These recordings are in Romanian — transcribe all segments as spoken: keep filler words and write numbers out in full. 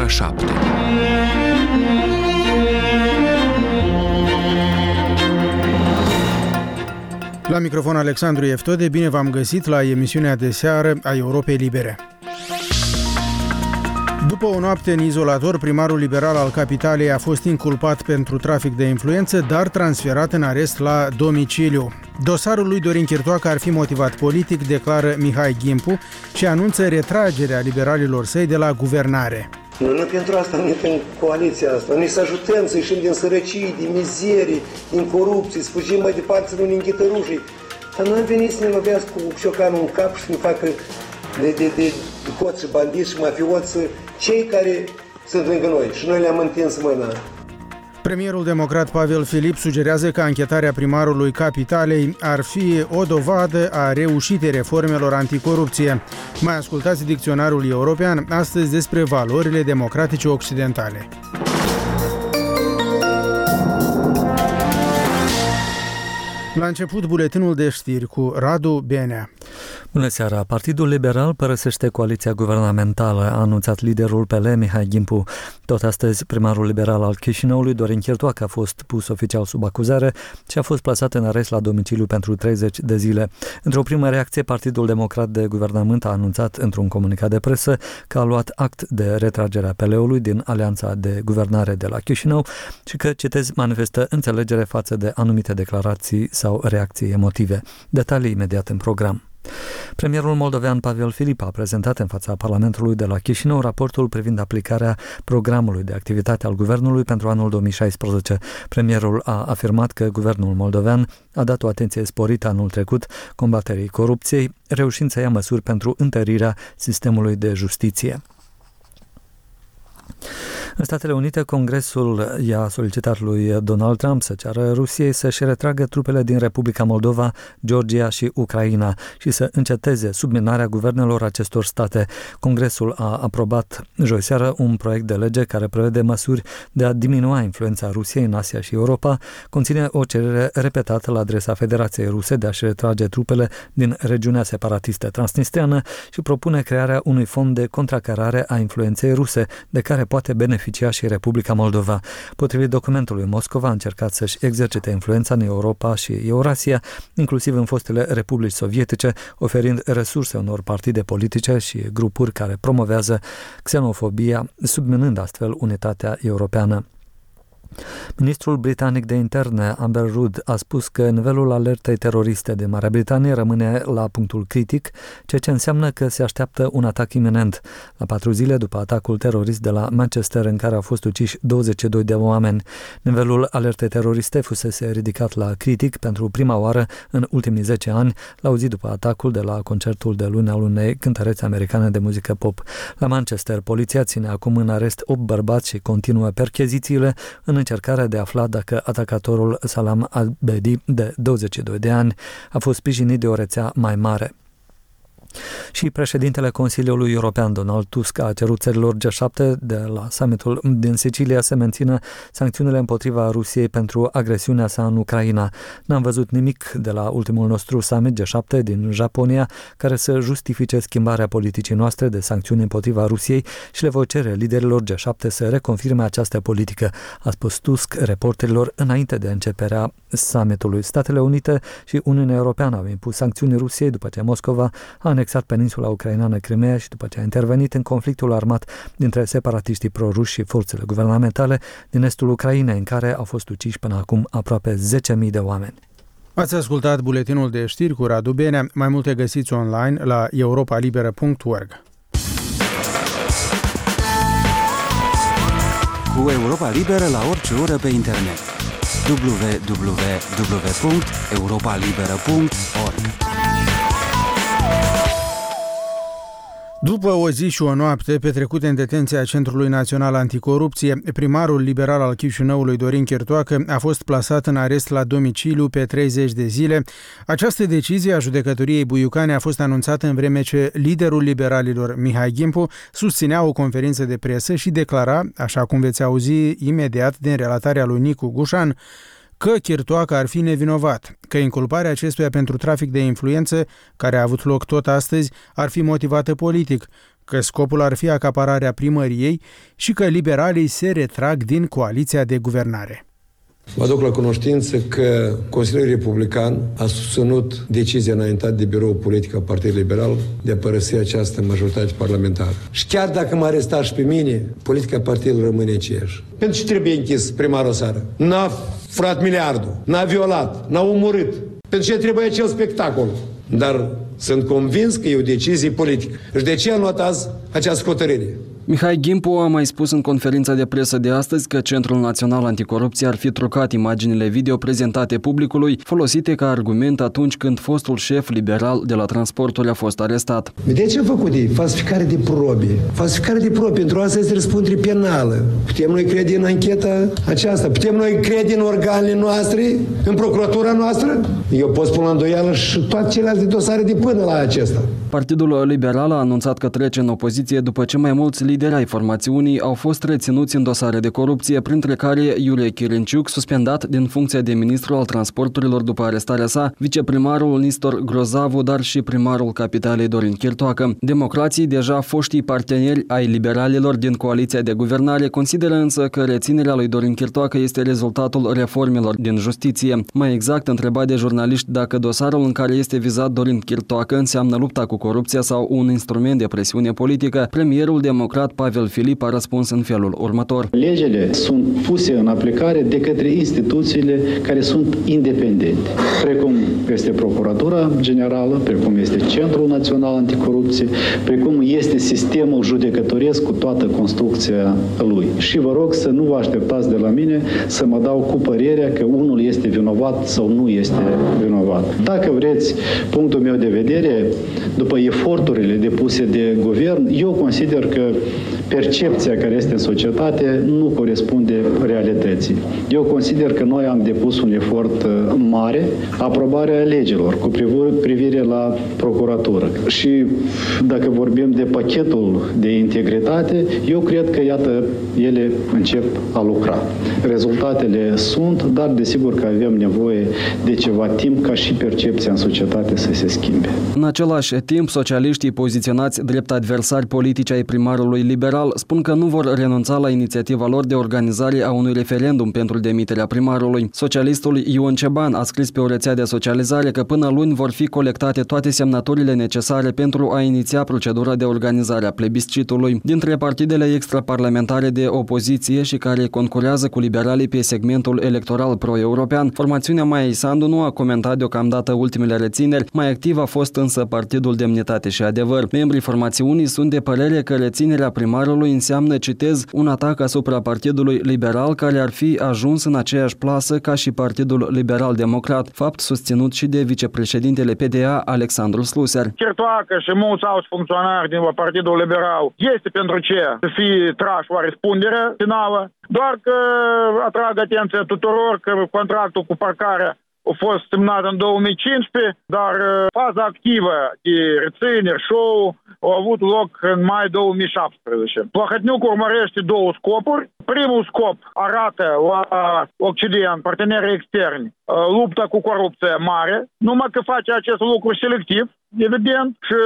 ora șapte. La microfon Alexandru Eftode, bine v-am găsit la emisiunea de seară a Europei Libere. După o noapte în izolator, primarul liberal al capitalei a fost inculpat pentru trafic de influență, dar transferat în arest la domiciliu. Dosarul lui Dorin Chirtoacă ar fi motivat politic, declară Mihai Ghimpu și anunță retragerea liberalilor săi de la guvernare. Noi nu pentru asta ne în coaliția asta. Noi să ajutăm să ieșim din sărăcii, din mizerii, din corupție, să fugim mai departe, să nu ne înghită rușii. Dar noi am venit să ne lovească cu ciocanul în cap și să ne facă de, de, de coți și bandiți și mafioți cei care sunt lângă noi și noi le-am întins mâna. Premierul democrat Pavel Filip sugerează că anchetarea primarului capitalei ar fi o dovadă a reușitei reformelor anticorupție. Mai ascultați dicționarul european astăzi despre valorile democratice occidentale. La început, buletinul de știri cu Radu Benea. Bună seara! Partidul Liberal părăsește coaliția guvernamentală, a anunțat liderul P L, Mihai Ghimpu. Tot astăzi, primarul liberal al Chișinăului, Dorin Chirtoacă, a fost pus oficial sub acuzare și a fost plasat în arest la domiciliu pentru treizeci de zile. Într-o primă reacție, Partidul Democrat de Guvernământ a anunțat într-un comunicat de presă că a luat act de retragerea P L-ului din Alianța de Guvernare de la Chișinău și că, citez, manifestă înțelegere față de anumite declarații sau reacții emotive. Detalii imediat în program. Premierul moldovean Pavel Filip a prezentat în fața Parlamentului de la Chișinău raportul privind aplicarea programului de activitate al guvernului pentru anul două mii șaisprezece. Premierul a afirmat că guvernul moldovean a dat o atenție sporită anul trecut combaterii corupției, reușind să ia măsuri pentru întărirea sistemului de justiție. În Statele Unite, Congresul i-a solicitat lui Donald Trump să ceară Rusiei să-și retragă trupele din Republica Moldova, Georgia și Ucraina și să înceteze subminarea guvernelor acestor state. Congresul a aprobat joi seară un proiect de lege care prevede măsuri de a diminua influența Rusiei în Asia și Europa, conține o cerere repetată la adresa Federației Ruse de a-și retrage trupele din regiunea separatistă transnistriană și propune crearea unui fond de contracarare a influenței ruse, de care poate beneficia și Republica Moldova. Potrivit documentului, Moscova a încercat să-și exercite influența în Europa și Eurasia, inclusiv în fostele republici sovietice, oferind resurse unor partide politice și grupuri care promovează xenofobia, subminând astfel unitatea europeană. Ministrul britanic de interne, Amber Rudd, a spus că nivelul alertei teroriste de Marea Britanie rămâne la punctul critic, ceea ce înseamnă că se așteaptă un atac iminent. La patru zile după atacul terorist de la Manchester, în care au fost uciși douăzeci și doi de oameni, nivelul alertei teroriste fusese ridicat la critic pentru prima oară în ultimii zece ani, la o zi după atacul de la concertul de luni al unei cântărețe americane de muzică pop. La Manchester, poliția ține acum în arest opt bărbați și continuă perchezițiile în încercarea de a afla dacă atacatorul Salam al-Bedi, de douăzeci și doi de ani, a fost sprijinit de o rețea mai mare. Și președintele Consiliului European, Donald Tusk, a cerut țărilor G șapte de la summitul din Sicilia să mențină sancțiunile împotriva Rusiei pentru agresiunea sa în Ucraina. N-am văzut nimic de la ultimul nostru summit G șapte din Japonia care să justifice schimbarea politicii noastre de sancțiuni împotriva Rusiei și le voi cere liderilor G șapte să reconfirme această politică, a spus Tusk reporterilor înainte de începerea summitului. Statele Unite și Uniunea Europeană au impus sancțiuni Rusiei după ce Moscova a anexat peninsula ucraineană Crimea și după ce a intervenit în conflictul armat dintre separatiștii pro-ruși și forțele guvernamentale din estul Ucrainei, în care au fost uciși până acum aproape zece mii de oameni. Ați ascultat buletinul de știri cu Radu Benea. Mai multe găsiți online la europa liberă punct org. Cu Europa Liberă la orice oră pe internet. w w w punct europa liberă punct org. După o zi și o noapte petrecute în detenția Centrului Național Anticorupție, primarul liberal al Chișinăului, Dorin Chirtoacă, a fost plasat în arest la domiciliu pe treizeci de zile. Această decizie a judecătoriei buiucane a fost anunțată în vreme ce liderul liberalilor, Mihai Ghimpu, susținea o conferință de presă și declara, așa cum veți auzi imediat din relatarea lui Nicu Gușan, că Chirtoacă ar fi nevinovat, că inculparea acestuia pentru trafic de influență, care a avut loc tot astăzi, ar fi motivată politic, că scopul ar fi acapararea primăriei și că liberalii se retrag din coaliția de guvernare. Vă aduc la cunoștință că Consiliul Republican a susținut decizia înaintată de Biroul Politic al Partidului Liberal de a părăsi această majoritate parlamentară. Și chiar dacă mă arestat și pe mine, politica partidului rămâne aceeași. Pentru ce trebuie închis primarul seară? N-a furat miliardul, n-a violat, n-a omorât. Pentru ce trebuie acel spectacol? Dar sunt convins că e o decizie politică. Și de ce a luat azi această hotărâre? Mihai Gimpu a mai spus în conferința de presă de astăzi că Centrul Național Anticorupție ar fi trucat imaginile video prezentate publicului, folosite ca argument atunci când fostul șef liberal de la transporturi a fost arestat. Vedeți ce a făcut de falsificare de probe? Falsificare de probe, pentru asta este răspundere penală. Putem noi crede în ancheta aceasta? Putem noi crede în organele noastre? În procuratura noastră? Eu pot spune la îndoială și toate celelalte dosare de până la acesta. Partidul Liberal a anunțat că trece în opoziție după ce mai mulți lideri ai formațiunii au fost reținuți în dosare de corupție, printre care Iulie Chirinciuc, suspendat din funcția de ministru al transporturilor după arestarea sa, viceprimarul Nistor Grozavu, dar și primarul capitalei Dorin Chirtoacă. Democrații, deja foștii parteneri ai liberalilor din coaliția de guvernare, consideră însă că reținerea lui Dorin Chirtoacă este rezultatul reformelor din justiție. Mai exact, întrebat de jurnaliști dacă dosarul în care este vizat Dorin Chirtoacă înseamnă lupta cu corupția sau un instrument de presiune politică, premierul democrat Pavel Filip a răspuns în felul următor. Legile sunt puse în aplicare de către instituțiile care sunt independente, precum este Procuratura Generală, precum este Centrul Național Anticorupție, precum este sistemul judecătoresc cu toată construcția lui. Și vă rog să nu vă așteptați de la mine să mă dau cu părerea că unul este vinovat sau nu este vinovat. Dacă vreți, punctul meu de vedere, după eforturile depuse de guvern, eu consider că percepția care este în societate nu corespunde realității. Eu consider că noi am depus un efort mare, aprobarea legilor cu privire la procuratură. Și dacă vorbim de pachetul de integritate, eu cred că, iată, ele încep a lucra. Rezultatele sunt, dar desigur că avem nevoie de ceva timp ca și percepția în societate să se schimbe. În același timp, socialiștii poziționați drept adversari politici ai primarului liberal spun că nu vor renunța la inițiativa lor de organizare a unui referendum pentru demiterea primarului. Socialistul Ion Ceban a scris pe o rețea de socializare că până luni vor fi colectate toate semnăturile necesare pentru a iniția procedura de organizare a plebiscitului. Dintre partidele extraparlamentare de opoziție și care concurează cu liberalii pe segmentul electoral pro-european, formațiunea Maia Sandu nu a comentat deocamdată ultimele rețineri, mai activ a fost însă Partidul Demnitate și Adevăr. Membrii formațiunii sunt de părere că reținerea primarului înseamnă, citez, un atac asupra Partidului Liberal care ar fi ajuns în aceeași plasă ca și Partidul Liberal Democrat, fapt susținut și de vicepreședintele P D A Alexandru Sluser. Chirtoacă și mulți alți funcționari din Partidul Liberal este pentru ce să fie trași o răspundere finală, doar că atrag atenția tuturor că contractul cu parcarea a fost semnat în două mii cincisprezece, dar faza activă de rețineri, show, a avut loc în mai două mii șaptesprezece. Plahotniuc urmărește două scopuri. Primul scop arată la Occident, partenerii externi, lupta cu corupția mare, numai că face acest lucru selectiv, evident, și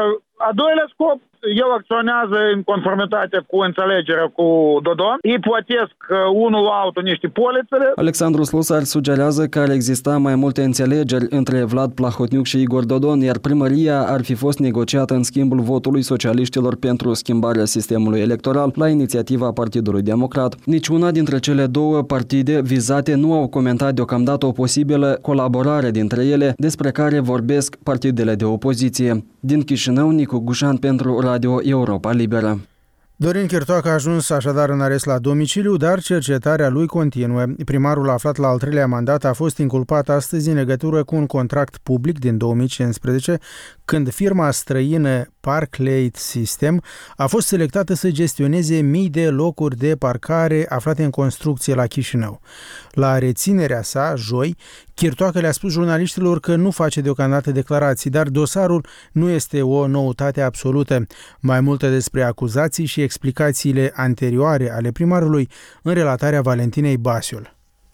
a doilea scop, el acționează în conformitate cu înțelegerea cu Dodon. Ei plătesc unul altul niște polițele. Alexandru Slusar sugerează că ar exista mai multe înțelegeri între Vlad Plahotniuc și Igor Dodon, iar primăria ar fi fost negociată în schimbul votului socialiștilor pentru schimbarea sistemului electoral la inițiativa Partidului Democrat. Niciuna dintre cele două partide vizate nu au comentat deocamdată o posibilă colaborare dintre ele, despre care vorbesc partidele de opoziție. Din Chișinău, Nicu Gușan pentru Radio Europa Liberă. Dorin Chirtoacă a ajuns așadar în arest la domiciliu, dar cercetarea lui continuă. Primarul aflat la al treilea mandat a fost inculpat astăzi în legătură cu un contract public din două mii cincisprezece, când firma străină Parklate System a fost selectată să gestioneze mii de locuri de parcare aflate în construcție la Chișinău. La reținerea sa, joi, Chirtoacă le-a spus jurnaliștilor că nu face deocamdată declarații, dar dosarul nu este o noutate absolută. Mai multe despre acuzații și explicațiile anterioare ale primarului în relatarea Valentinei Basiul.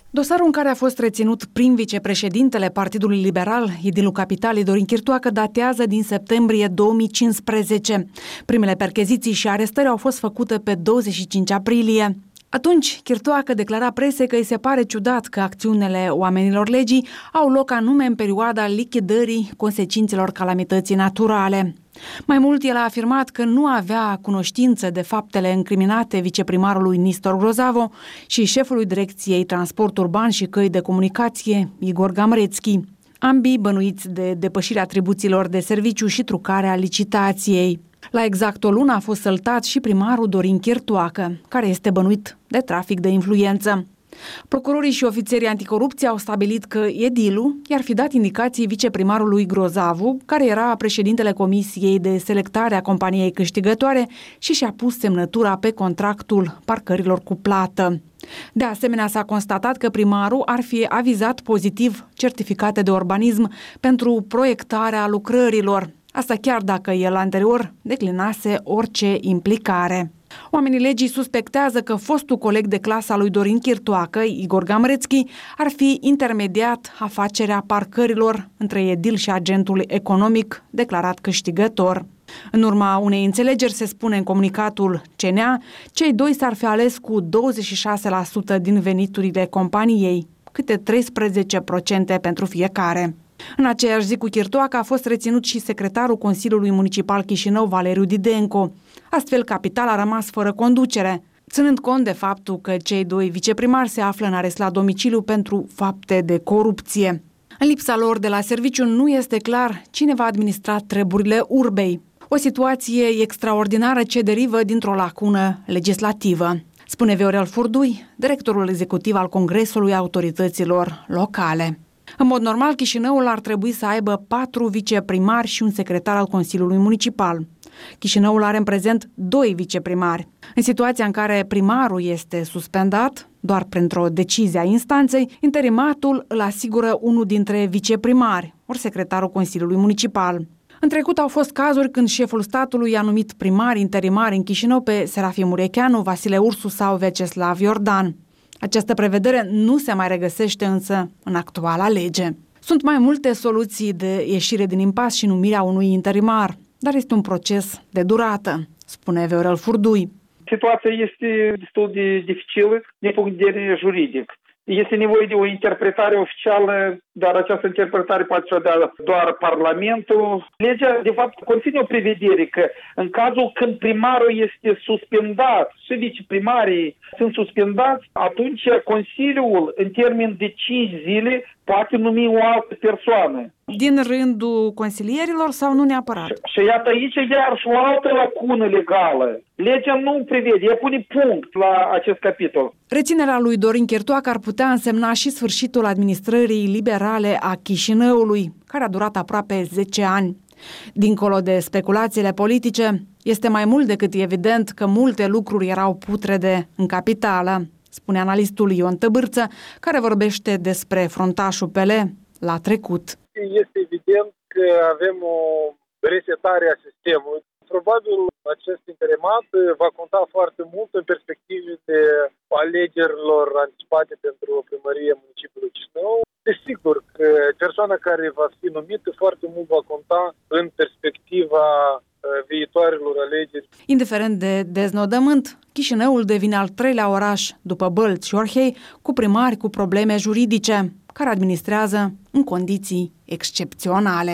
Dosarul în care a fost reținut prim vicepreședintele Partidului Liberal, edilul Capitalei Dorin Chirtoacă, datează din septembrie două mii cincisprezece. Primele percheziții și arestări au fost făcute pe douăzeci și cinci aprilie. Atunci, Chirtoacă declara presei că îi se pare ciudat că acțiunile oamenilor legii au loc anume în perioada lichidării consecințelor calamității naturale. Mai mult, el a afirmat că nu avea cunoștință de faptele încriminate viceprimarului Nistor Grozavo și șefului Direcției Transport Urban și Căi de Comunicație, Igor Gamrețchi, ambii bănuiți de depășirea atribuțiilor de serviciu și trucarea licitației. La exact o lună a fost săltat și primarul Dorin Chirtoacă, care este bănuit de trafic de influență. Procurorii și ofițerii anticorupție au stabilit că edilul i-ar fi dat indicații viceprimarului Grozavu, care era președintele Comisiei de Selectare a companiei câștigătoare și și-a pus semnătura pe contractul parcărilor cu plată. De asemenea, s-a constatat că primarul ar fi avizat pozitiv certificate de urbanism pentru proiectarea lucrărilor, asta chiar dacă el anterior declinase orice implicare. Oamenii legii suspectează că fostul coleg de clasa lui Dorin Chirtoacă, Igor Gamrețchi, ar fi intermediat afacerea parcărilor între edil și agentul economic declarat câștigător. În urma unei înțelegeri, se spune în comunicatul C N A, cei doi s-ar fi ales cu douăzeci și șase la sută din veniturile companiei, câte treisprezece la sută pentru fiecare. În aceeași zi cu Chirtoacă a fost reținut și secretarul Consiliului Municipal Chișinău, Valeriu Didenco. Astfel, capitala a rămas fără conducere, ținând cont de faptul că cei doi viceprimari se află în arest la domiciliu pentru fapte de corupție. În lipsa lor de la serviciu, nu este clar cine va administra treburile urbei. O situație extraordinară ce derivă dintr-o lacună legislativă, spune Viorel Furdui, directorul executiv al Congresului Autorităților Locale. În mod normal, Chișinăul ar trebui să aibă patru viceprimari și un secretar al Consiliului Municipal. Chișinăul are în prezent doi viceprimari. În situația în care primarul este suspendat, doar printr-o decizie a instanței, interimatul îl asigură unul dintre viceprimari, ori secretarul Consiliului Municipal. În trecut au fost cazuri când șeful statului a numit primari interimari în Chișinău pe Serafim Urecheanu, Vasile Ursu sau Veceslav Iordan. Această prevedere nu se mai regăsește însă în actuala lege. Sunt mai multe soluții de ieșire din impas și numirea unui interimar, dar este un proces de durată, spune Viorel Furdui. Situația este destul de dificilă din punct de vedere juridic. Este nevoie de o interpretare oficială, dar această interpretare poate să o dea doar Parlamentul. Legea, de fapt, conține o prevedere că în cazul când primarul este suspendat și viceprimarii sunt suspendați, atunci Consiliul, în termen de cinci zile, poate numi o altă persoană. Din rândul consilierilor sau nu neapărat? Și, și iată aici iar și o altă lacună legală. Legea nu prevede, ea pune punct la acest capitol. Reținerea lui Dorin Chirtoacă ar putea însemna și sfârșitul administrării liberale a Chișinăului, care a durat aproape zece ani. Dincolo de speculațiile politice, este mai mult decât evident că multe lucruri erau putrede în capitală, spune analistul Ion Tăbârță, care vorbește despre fruntașul P L la trecut. Este evident că avem o resetare a sistemului. Probabil acest interimat va conta foarte mult în perspective de alegerilor anticipate pentru primăria municipiului Chișinău. Desigur că persoana care va fi numită foarte mult va conta în perspectiva viitoarelor alegeri. Indiferent de deznodământ, Chișinăul devine al treilea oraș după Bălți și Orhei cu primari cu probleme juridice, care administrează în condiții excepționale.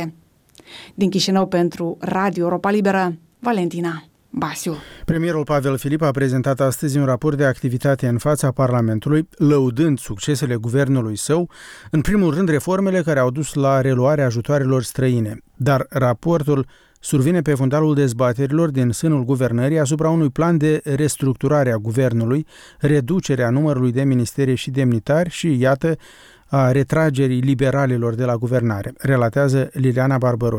Din Chișinău pentru Radio Europa Liberă, Valentina Basiu. Premierul Pavel Filip a prezentat astăzi un raport de activitate în fața Parlamentului, lăudând succesele guvernului său, în primul rând reformele care au dus la reluarea ajutoarelor străine. Dar raportul survine pe fundalul dezbaterilor din sânul guvernării asupra unui plan de restructurare a guvernului, reducerea numărului de ministere și demnitari și, iată, a retragerii liberalilor de la guvernare, relatează Liliana Barbăroșe.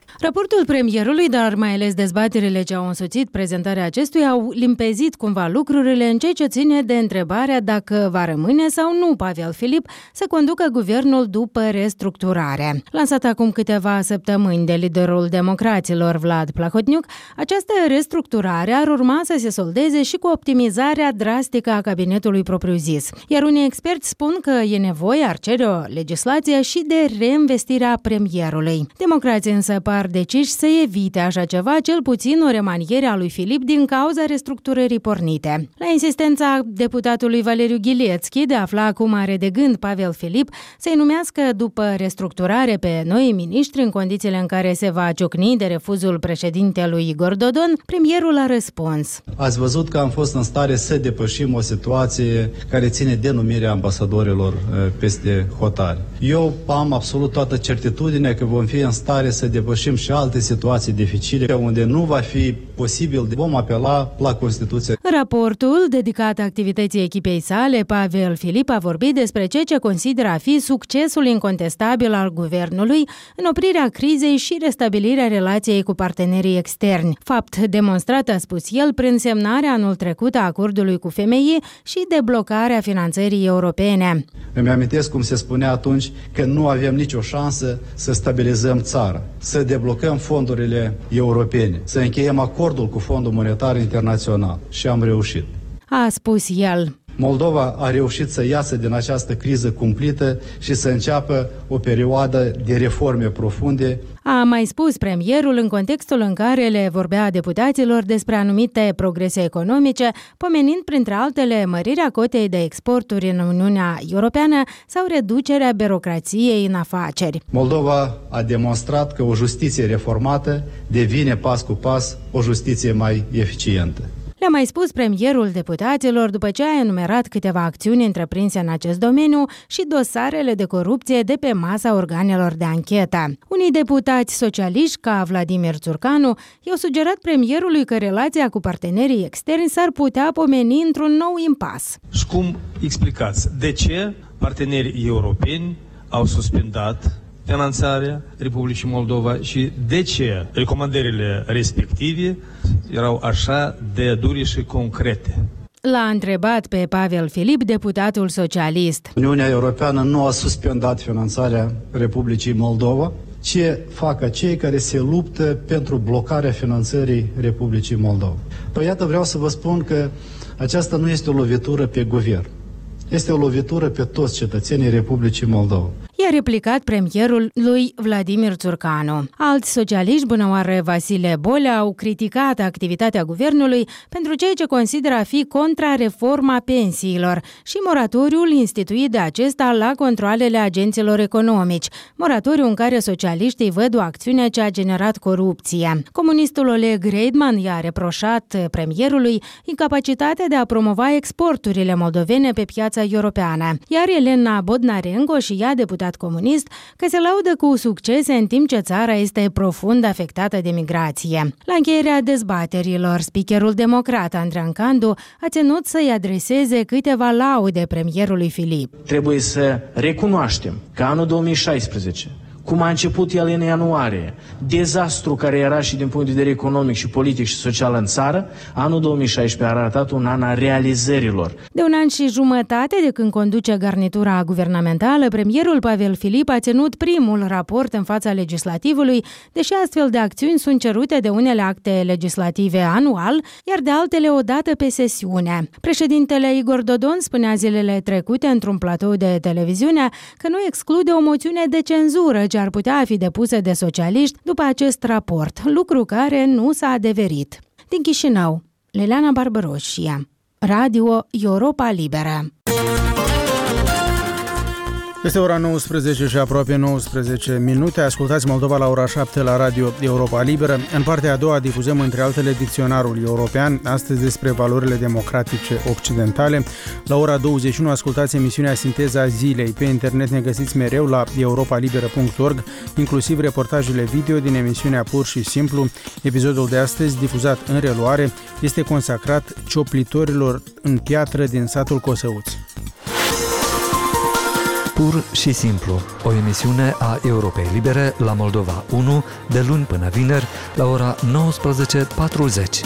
Raportul premierului, dar mai ales dezbaterile ce au însoțit prezentarea acestuia, au limpezit cumva lucrurile în ceea ce ține de întrebarea dacă va rămâne sau nu Pavel Filip să conducă guvernul după restructurare. Lansat acum câteva săptămâni de liderul democraților Vlad Plahotniuc, această restructurare ar urma să se soldeze și cu optimizarea drastică a cabinetului propriu-zis. Iar unii experți spun că e nevoie, ar cere o legislație și de reinvestirea premierului. Democrații însă par deciși să evite așa ceva, cel puțin o remaniere a lui Filip din cauza restructurării pornite. La insistența deputatului Valeriu Ghilețchi de a afla cum are de gând Pavel Filip să-i numească după restructurare pe noi miniștri în condițiile în care se va ciocni de refuzul președintelui Igor Dodon, premierul a răspuns. Ați văzut că am fost în stare să depășim o situație care ține de numirea ambasadorilor peste hotare. Eu am absolut toată certitudinea că vom fi în stare să depășim și alte situații dificile unde nu va fi posibil, vom apela la Constituție. În raportul dedicat activității echipei sale, Pavel Filip a vorbit despre ceea ce consideră a fi succesul incontestabil al guvernului în oprirea crizei și restabilirea relației cu partenerii externi. Fapt demonstrat, a spus el, prin semnarea anul trecut a acordului cu F M I și deblocarea finanțării europene. Îmi amintesc cum se spunea atunci că nu avem nicio șansă să stabilizăm țara, să deblocăm fondurile europene, să încheiem acordul cu Fondul Monetar Internațional și am reușit. A spus el. Moldova a reușit să iasă din această criză cumplită și să înceapă o perioadă de reforme profunde. A mai spus premierul în contextul în care le vorbea deputaților despre anumite progrese economice, pomenind printre altele mărirea cotei de exporturi în Uniunea Europeană sau reducerea birocrației în afaceri. Moldova a demonstrat că o justiție reformată devine pas cu pas o justiție mai eficientă. Le-a mai spus premierul deputaților după ce a enumerat câteva acțiuni întreprinse în acest domeniu și dosarele de corupție de pe masa organelor de anchetă. Unii deputați socialiști, ca Vladimir Țurcanu, i-au sugerat premierului că relația cu partenerii externi s-ar putea pomeni într-un nou impas. Și cum explicați de ce partenerii europeni au suspendat finanțarea Republicii Moldova și de ce recomandările respective erau așa de dure și concrete. L-a întrebat pe Pavel Filip, deputatul socialist. Uniunea Europeană nu a suspendat finanțarea Republicii Moldova. Ce fac acei care se luptă pentru blocarea finanțării Republicii Moldova? Păi iată, vreau să vă spun că aceasta nu este o lovitură pe guvern. Este o lovitură pe toți cetățenii Republicii Moldova. I-a replicat premierul lui Vladimir Țurcanu. Alți socialiști, bunăoară Vasile Bolea, au criticat activitatea guvernului pentru ceea ce consideră a fi contrareforma pensiilor și moratoriul instituit de acesta la controalele agenților economici, moratoriu în care socialiștii văd o acțiune ce a generat corupție. Comunistul Oleg Reidman i-a reproșat premierului incapacitatea de a promova exporturile moldovene pe piața europeană, iar Elena Bodnarenko și ea, deputat comunist, că se laudă cu succese în timp ce țara este profund afectată de migrație. La încheierea dezbaterilor, speakerul democrat Andrean Candu a ținut să-i adreseze câteva laude premierului Filip. Trebuie să recunoaștem că anul două mii șaisprezece, cum a început el în ianuarie, dezastru care era și din punct de vedere economic și politic și social în țară, anul două mii șaisprezece a arătat un an al realizărilor. De un an și jumătate de când conduce garnitura guvernamentală, premierul Pavel Filip a ținut primul raport în fața legislativului, deși astfel de acțiuni sunt cerute de unele acte legislative anual, iar de altele o dată pe sesiune. Președintele Igor Dodon spunea zilele trecute într-un platou de televiziune că nu exclude o moțiune de cenzură ce ar putea fi depusă de socialiști după acest raport, lucru care nu s-a adeverit. Din Chișinău, Liliana Barbaroșia, Radio Europa Liberă. Este ora nouăsprezece și aproape nouăsprezece minute. Ascultați Moldova la ora șapte la Radio Europa Liberă. În partea a doua difuzăm între altele dicționarul european, astăzi despre valorile democratice occidentale. La ora douăzeci și unu ascultați emisiunea Sinteza Zilei. Pe internet ne găsiți mereu la europa liberă punct org, inclusiv reportajele video din emisiunea Pur și Simplu. Episodul de astăzi, difuzat în reluare, este consacrat cioplitorilor în piatră din satul Cosăuți. Pur și simplu, o emisiune a Europei Libere la Moldova unu, de luni până vineri, la ora nouăsprezece patruzeci.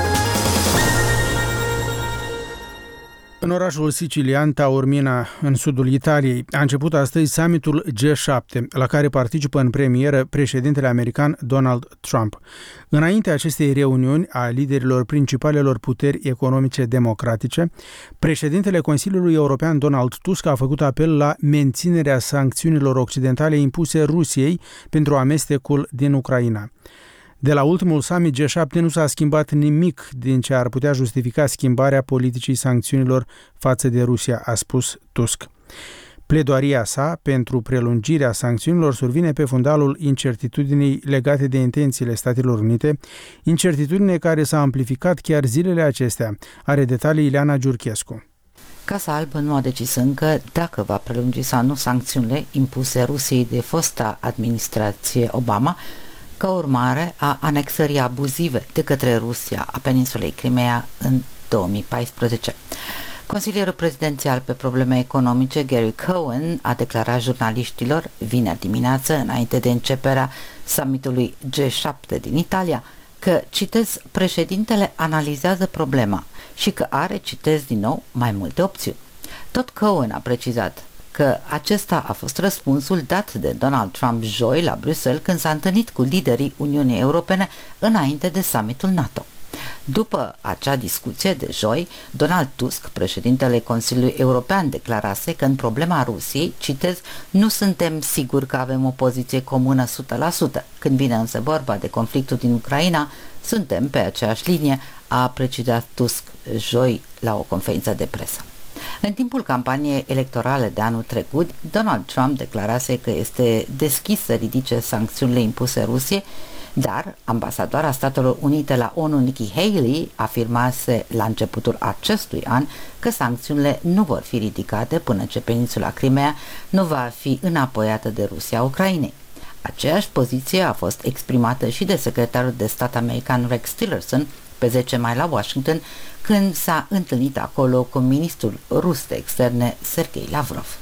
În orașul sicilian Taormina, în sudul Italiei, a început astăzi summitul G șapte, la care participă în premieră președintele american Donald Trump. Înainte acestei reuniuni a liderilor principalelor puteri economice democratice, președintele Consiliului European Donald Tusk a făcut apel la menținerea sancțiunilor occidentale impuse Rusiei pentru amestecul din Ucraina. De la ultimul summit G șapte nu s-a schimbat nimic din ce ar putea justifica schimbarea politicii sancțiunilor față de Rusia, a spus Tusk. Pledoaria sa pentru prelungirea sancțiunilor survine pe fundalul incertitudinii legate de intențiile Statelor Unite, incertitudine care s-a amplificat chiar zilele acestea. Are detalii Ileana Giurchescu. Casa Albă nu a decis încă dacă va prelungi sau nu sancțiunile impuse Rusiei de fosta administrație Obama, ca urmare a anexării abuzive de către Rusia a peninsulei Crimea în două mii paisprezece. Consilierul prezidențial pe probleme economice, Gary Cohen, a declarat jurnaliștilor vineri dimineață, înainte de începerea summitului G șapte din Italia, că, citez, președintele analizează problema și că are, citez din nou, mai multe opțiuni. Tot Cohen a precizat că acesta a fost răspunsul dat de Donald Trump joi la Bruxelles când s-a întâlnit cu liderii Uniunii Europene înainte de summitul NATO. După acea discuție de joi, Donald Tusk, președintele Consiliului European, declarase că în problema Rusiei, citez, nu suntem siguri că avem o poziție comună o sută la sută. Când vine însă vorba de conflictul din Ucraina, suntem pe aceeași linie, a precizat Tusk joi la o conferință de presă. În timpul campaniei electorale de anul trecut, Donald Trump declarase că este deschis să ridice sancțiunile impuse Rusiei, dar ambasadoara Statelor Unite la ONU, Nikki Haley, afirmase la începutul acestui an că sancțiunile nu vor fi ridicate până ce peninsula Crimea nu va fi înapoiată de Rusia Ucrainei. Aceeași poziție a fost exprimată și de secretarul de stat american Rex Tillerson pe zece mai la Washington, când s-a întâlnit acolo cu ministrul rus de externe Sergei Lavrov.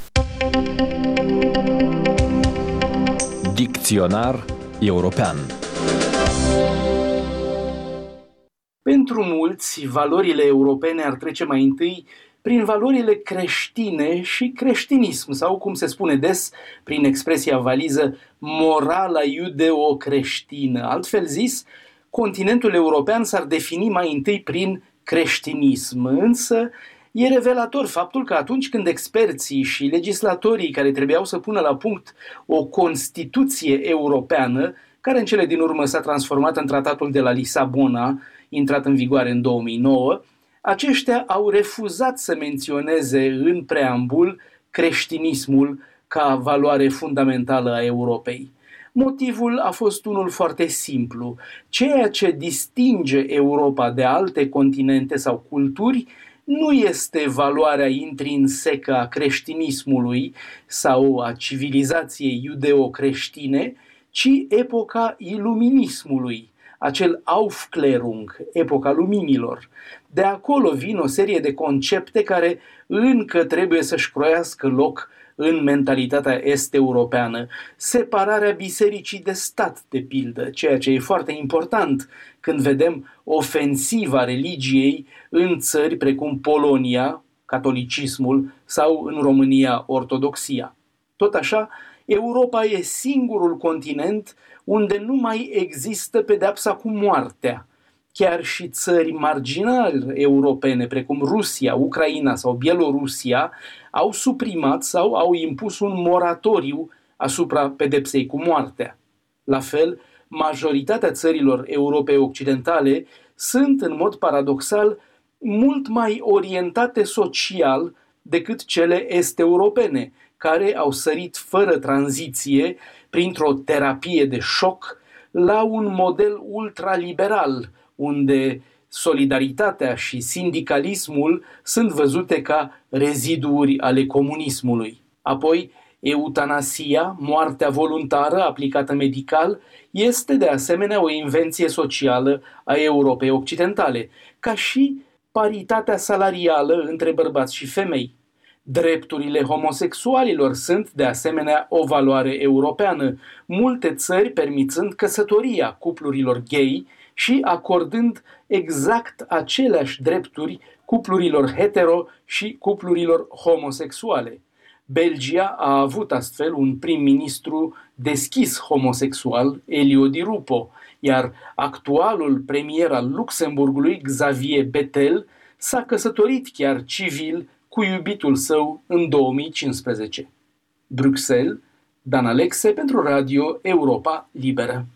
Dicționar european. Pentru mulți, valorile europene ar trece mai întâi prin valorile creștine și creștinism, sau, cum se spune des, prin expresia valiză, morala iudeo-creștină. Altfel zis, continentul european s-ar defini mai întâi prin creștinism, însă e revelator faptul că atunci când experții și legislatorii care trebuiau să pună la punct o Constituție europeană, care în cele din urmă s-a transformat în Tratatul de la Lisabona, intrat în vigoare în două mii nouă, aceștia au refuzat să menționeze în preambul creștinismul ca valoare fundamentală a Europei. Motivul a fost unul foarte simplu. Ceea ce distinge Europa de alte continente sau culturi nu este valoarea intrinsecă a creștinismului sau a civilizației iudeo-creștine, ci epoca iluminismului, acel Aufklärung, epoca luminilor. De acolo vin o serie de concepte care încă trebuie să-și croiască loc în mentalitatea est-europeană. Separarea bisericii de stat, de pildă, ceea ce e foarte important când vedem ofensiva religiei în țări precum Polonia, catolicismul, sau în România, ortodoxia. Tot așa, Europa e singurul continent unde nu mai există pedeapsa cu moartea. Chiar și țări marginale europene, precum Rusia, Ucraina sau Bielorusia, au suprimat sau au impus un moratoriu asupra pedepsei cu moartea. La fel, majoritatea țărilor Europei Occidentale sunt, în mod paradoxal, mult mai orientate social decât cele est-europene, care au sărit fără tranziție, printr-o terapie de șoc, la un model ultraliberal, unde solidaritatea și sindicalismul sunt văzute ca reziduuri ale comunismului. Apoi, eutanasia, moartea voluntară aplicată medical, este de asemenea o invenție socială a Europei Occidentale, ca și paritatea salarială între bărbați și femei. Drepturile homosexualilor sunt, de asemenea, o valoare europeană, multe țări permițând căsătoria cuplurilor gay și acordând exact aceleași drepturi cuplurilor hetero și cuplurilor homosexuale. Belgia a avut astfel un prim-ministru deschis homosexual, Elio Di Rupo, iar actualul premier al Luxemburgului, Xavier Bettel, s-a căsătorit chiar civil cu iubitul său în două mii cincisprezece. Bruxelles, Dan Alexe pentru Radio Europa Liberă.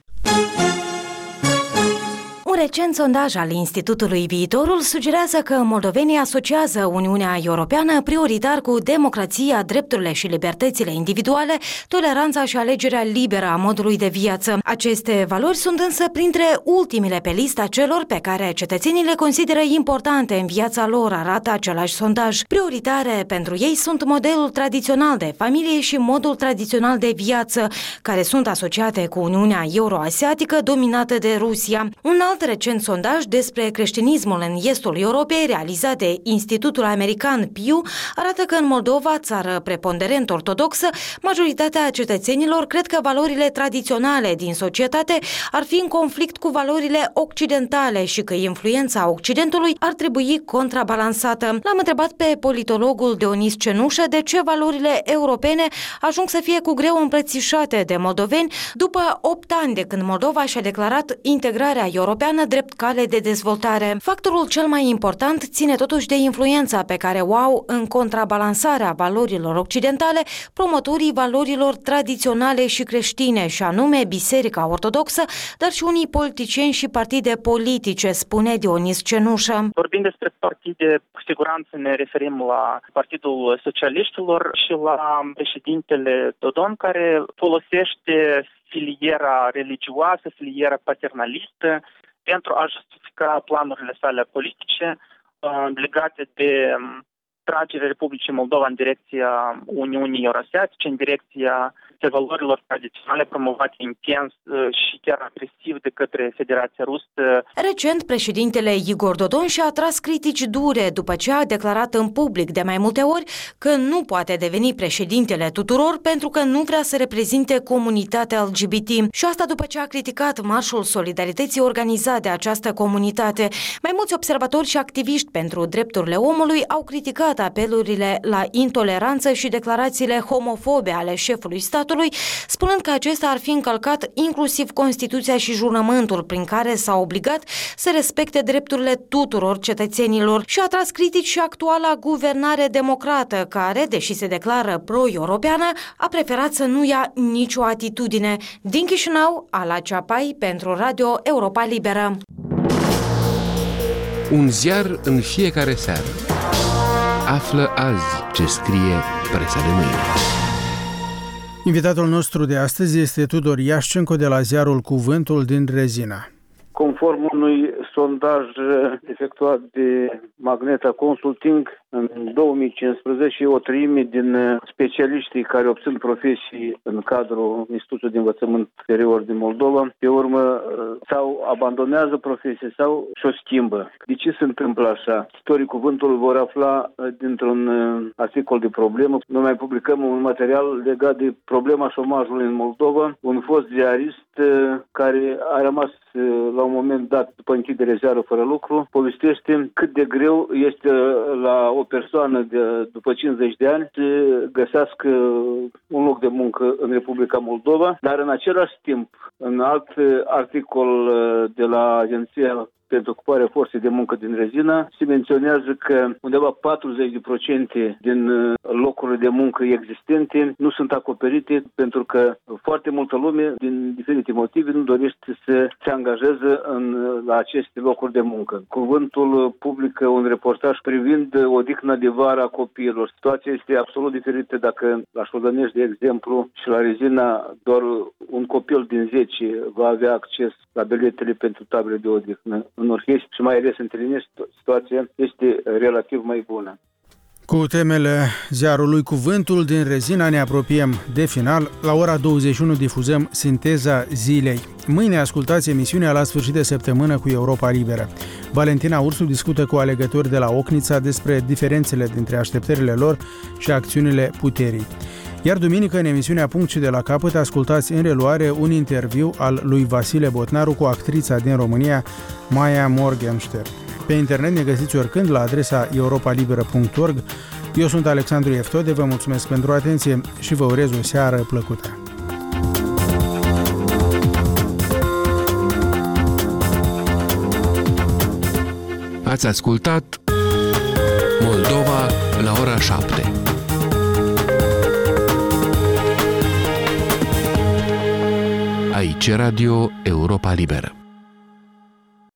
Un recent sondaj al Institutului Viitorul sugerează că moldovenii asociază Uniunea Europeană prioritar cu democrația, drepturile și libertățile individuale, toleranța și alegerea liberă a modului de viață. Aceste valori sunt însă printre ultimele pe lista celor pe care cetățenii le consideră importante în viața lor, arată același sondaj. Prioritare pentru ei sunt modelul tradițional de familie și modul tradițional de viață, care sunt asociate cu Uniunea Euroasiatică dominată de Rusia. Un alt recent sondaj despre creștinismul în estul Europei, realizat de Institutul American Pew, arată că în Moldova, țară preponderent ortodoxă, majoritatea cetățenilor cred că valorile tradiționale din societate ar fi în conflict cu valorile occidentale și că influența Occidentului ar trebui contrabalansată. L-am întrebat pe politologul Dionis Cenușă de ce valorile europene ajung să fie cu greu îmbrățișate de moldoveni după opt ani de când Moldova și-a declarat integrarea europeană drept cale de dezvoltare. Factorul cel mai important ține totuși de influența pe care o au în contrabalansarea valorilor occidentale promotorii valorilor tradiționale și creștine, și anume Biserica Ortodoxă, dar și unii politicieni și partide politice, spune Dionis Cenușă. Vorbind despre partide, cu siguranță ne referim la Partidul Socialiștilor și la președintele Dodon, care folosește filiera religioasă, filiera paternalistă, pentru a justifica planurile sale politice uh, legate de um, tragerea Republicii Moldova în direcția Uniunii Eurasiatice, în direcția valorilor tradiționale promovate intens uh, și chiar agresiv de către Federația Rusă. Recent, președintele Igor Dodon și-a atras critici dure după ce a declarat în public de mai multe ori că nu poate deveni președintele tuturor pentru că nu vrea să reprezinte comunitatea L G B T. Și asta după ce a criticat Marșul Solidarității organizat de această comunitate. Mai mulți observatori și activiști pentru drepturile omului au criticat apelurile la intoleranță și declarațiile homofobe ale șefului statului, spunând că acesta ar fi încălcat inclusiv Constituția și jurământul prin care s-a obligat să respecte drepturile tuturor cetățenilor, și a tras critici și actuala guvernare democrată, care, deși se declară pro-europeană, a preferat să nu ia nicio atitudine. Din Chișinău, Ala Ceapai pentru Radio Europa Liberă. Un ziar în fiecare seară. Află azi ce scrie presa de mâine. Invitatul nostru de astăzi este Tudor Iașcenco de la ziarul Cuvântul din Rezina. Conform unui sondaj efectuat de Magneta Consulting în două mii cincisprezece, o treime din specialiștii care obțin profesii în cadrul Institutului de Învățământ Superior din Moldova, pe urmă sau abandonează profesie sau și-o schimbă. De ce se întâmplă așa? Cititorii Cuvântului vor afla dintr-un articol de problemă. Noi mai publicăm un material legat de problema șomajului în Moldova. Un fost ziarist care a rămas la un moment dat după închidere ziarul fără lucru, povestește cât de greu este la o persoană de, după cincizeci de ani să găsească un loc de muncă în Republica Moldova, dar în același timp, în alt articol de la Agenția pentru ocuparea forței de muncă din Rezina, se menționează că undeva patruzeci la sută din locurile de muncă existente nu sunt acoperite pentru că foarte multă lume, din diferite motive, nu dorește să se angajeze în, la aceste locuri de muncă. Cuvântul publică un reportaj privind odihna de vară a copiilor. Situația este absolut diferită dacă la Șodănești, de exemplu, și la Rezina doar un copil din zece va avea acces la biletele pentru tabele de odihnă. În Orhei și mai ales în Tărinești, situația este relativ mai bună. Cu temele ziarului Cuvântul din Rezina ne apropiem de final. La ora douăzeci și unu difuzăm Sinteza zilei. Mâine ascultați emisiunea La sfârșit de săptămână cu Europa Liberă. Valentina Ursu discută cu alegători de la Ochnița despre diferențele dintre așteptările lor și acțiunile puterii. Iar duminică, în emisiunea Punct și de la capăt, ascultați în reluare un interviu al lui Vasile Botnaru cu actrița din România, Maia Morgenstern. Pe internet ne găsiți oricând la adresa europa liberă punct org. Eu sunt Alexandru Eftode, vă mulțumesc pentru atenție și vă urez o seară plăcută. Ați ascultat Moldova la ora șapte. Aici Radio Europa Liberă.